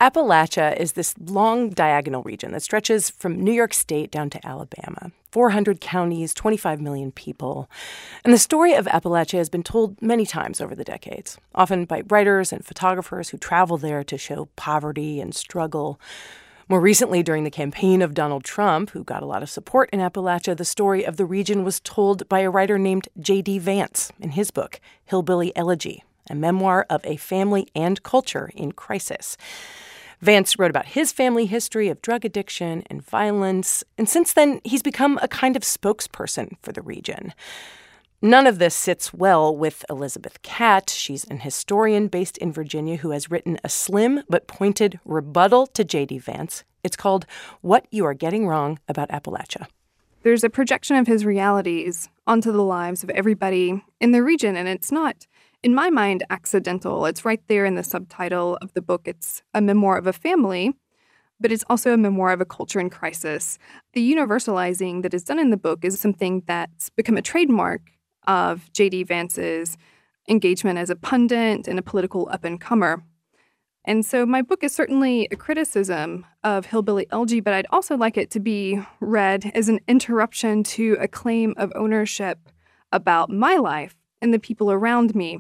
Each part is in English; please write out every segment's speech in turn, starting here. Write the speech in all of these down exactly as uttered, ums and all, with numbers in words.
Appalachia is this long diagonal region that stretches from New York State down to Alabama. four hundred counties, twenty-five million people. And the story of Appalachia has been told many times over the decades, often by writers and photographers who travel there to show poverty and struggle. More recently, during the campaign of Donald Trump, who got a lot of support in Appalachia, the story of the region was told by a writer named J D. Vance in his book, Hillbilly Elegy, a memoir of a family and culture in crisis. Vance wrote about his family history of drug addiction and violence, and since then, he's become a kind of spokesperson for the region. None of this sits well with Elizabeth Catt. She's an historian based in Virginia who has written a slim but pointed rebuttal to J D. Vance. It's called What You Are Getting Wrong About Appalachia. There's a projection of his realities onto the lives of everybody in the region, and it's not, in my mind, accidental. It's right there in the subtitle of the book. It's a memoir of a family, but it's also a memoir of a culture in crisis. The universalizing that is done in the book is something that's become a trademark of J D. Vance's engagement as a pundit and a political up-and-comer. And so my book is certainly a criticism of Hillbilly Elegy, but I'd also like it to be read as an interruption to a claim of ownership about my life and the people around me.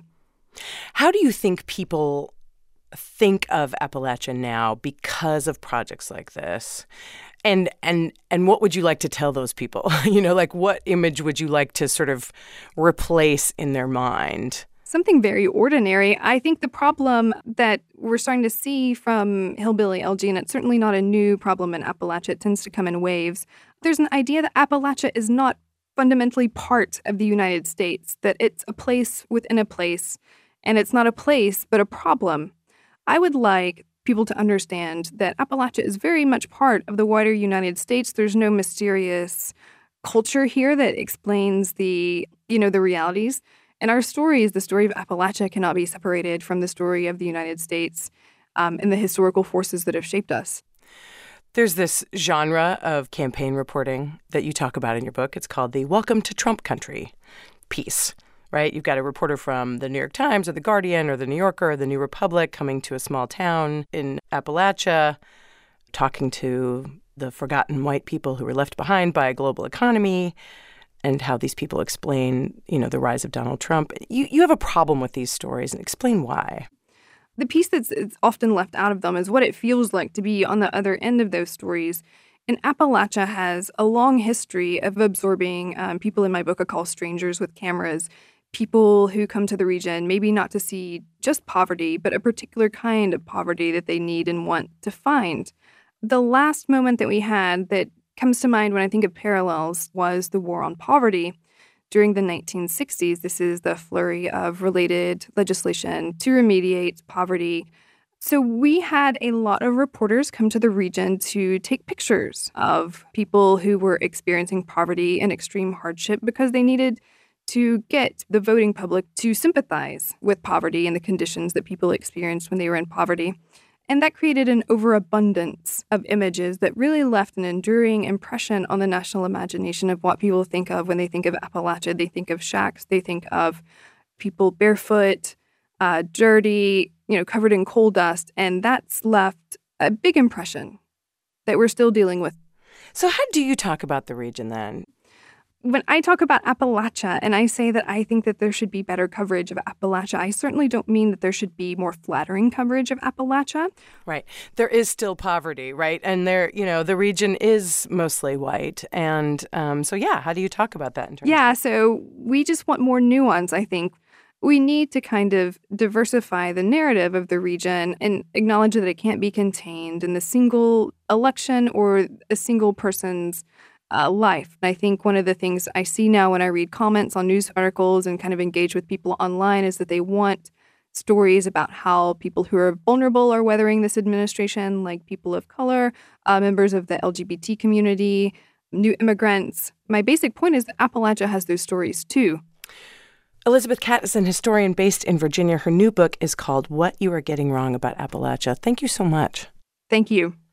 How do you think people think of Appalachia now because of projects like this? And and and what would you like to tell those people? You know, like what image would you like to sort of replace in their mind? Something very ordinary. I think the problem that we're starting to see from Hillbilly Elegy, and it's certainly not a new problem in Appalachia, it tends to come in waves. There's an idea that Appalachia is not fundamentally part of the United States, that it's a place within a place, and it's not a place, but a problem. I would like people to understand that Appalachia is very much part of the wider United States. There's no mysterious culture here that explains the, you know, the realities. And our stories, the story of Appalachia, cannot be separated from the story of the United States um, and the historical forces that have shaped us. There's this genre of campaign reporting that you talk about in your book. It's called the Welcome to Trump Country piece, right? You've got a reporter from the New York Times or the Guardian or the New Yorker or the New Republic coming to a small town in Appalachia, talking to the forgotten white people who were left behind by a global economy, and how these people explain, you know, the rise of Donald Trump. You you have a problem with these stories, and explain why. The piece that's often left out of them is what it feels like to be on the other end of those stories. And Appalachia has a long history of absorbing um, people in my book I call strangers with cameras, people who come to the region maybe not to see just poverty, but a particular kind of poverty that they need and want to find. The last moment that we had that comes to mind when I think of parallels was the War on Poverty during the nineteen sixties. This is the flurry of related legislation to remediate poverty. So we had a lot of reporters come to the region to take pictures of people who were experiencing poverty and extreme hardship because they needed to get the voting public to sympathize with poverty and the conditions that people experienced when they were in poverty. And that created an overabundance of images that really left an enduring impression on the national imagination of what people think of when they think of Appalachia. They think of shacks, they think of people barefoot, uh, dirty, you know, covered in coal dust. And that's left a big impression that we're still dealing with. So how do you talk about the region then? When I talk about Appalachia and I say that I think that there should be better coverage of Appalachia, I certainly don't mean that there should be more flattering coverage of Appalachia. Right. There is still poverty, right? And there, you know, the region is mostly white. And um, so, yeah, how do you talk about that in terms Yeah, of- so we just want more nuance, I think. We need to kind of diversify the narrative of the region and acknowledge that it can't be contained in the single election or a single person's Uh, life. And I think one of the things I see now when I read comments on news articles and kind of engage with people online is that they want stories about how people who are vulnerable are weathering this administration, like people of color, uh, members of the L G B T community, new immigrants. My basic point is that Appalachia has those stories too. Elizabeth Catt is an historian based in Virginia. Her new book is called What You Are Getting Wrong About Appalachia. Thank you so much. Thank you.